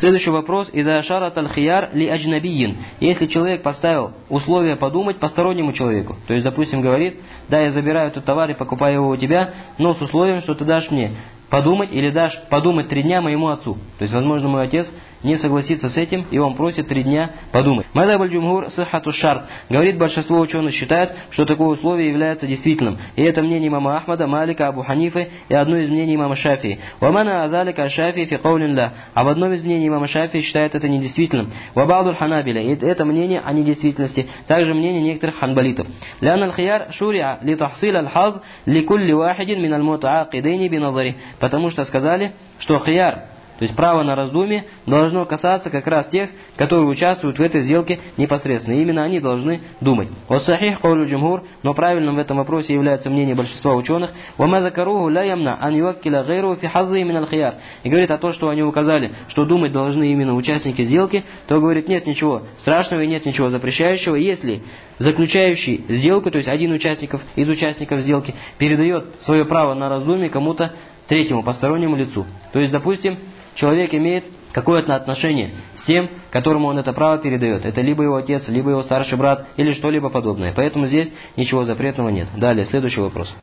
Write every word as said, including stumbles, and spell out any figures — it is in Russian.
Следующий вопрос. «Ида шарат аль-хияр ли аджнабийин». Если человек поставил условие подумать постороннему человеку, то есть, допустим, говорит: да, я забираю этот товар и покупаю его у тебя, но с условием, что ты дашь мне подумать или дашь подумать три дня моему отцу. То есть, возможно, мой отец не согласится с этим, и он просит три дня подумать. Мазхаб аль-джумхур сиххату шарт. Говорит, большинство ученых считают, что такое условие является действительным. И это мнение имама Ахмада, Малика, Абу Ханифы и одно из мнений имама Шафии. Вамана азалика Шафии фи каулин ла. А в одном из мнений имама Шафии считает это недействительным. Вабадуль ханабиля. И это мнение о недействительности. Также мнение некоторых ханбалитов. Лян аль-хияр шуриа ли тахсил аль-хаз ли кулли вахидин мин аль-мутаакидейни би назари. Потому что сказали, что хияр, то есть право на раздумье, должно касаться как раз тех, которые участвуют в этой сделке непосредственно. И именно они должны думать. Вассахих каулю джумхур, но правильным в этом вопросе является мнение большинства ученых. Вама закаруху ла ямна ан юаккиля гайру фи хаззи мин аль-хияр. И говорит о том, что они указали, что думать должны именно участники сделки, то говорит, нет ничего страшного и нет ничего запрещающего, если заключающий сделку, то есть один участников, из участников сделки, передает свое право на раздумье кому-то третьему, постороннему лицу. То есть, допустим, человек имеет какое-то отношение с тем, которому он это право передает. Это либо его отец, либо его старший брат, или что-либо подобное. Поэтому здесь ничего запретного нет. Далее, следующий вопрос.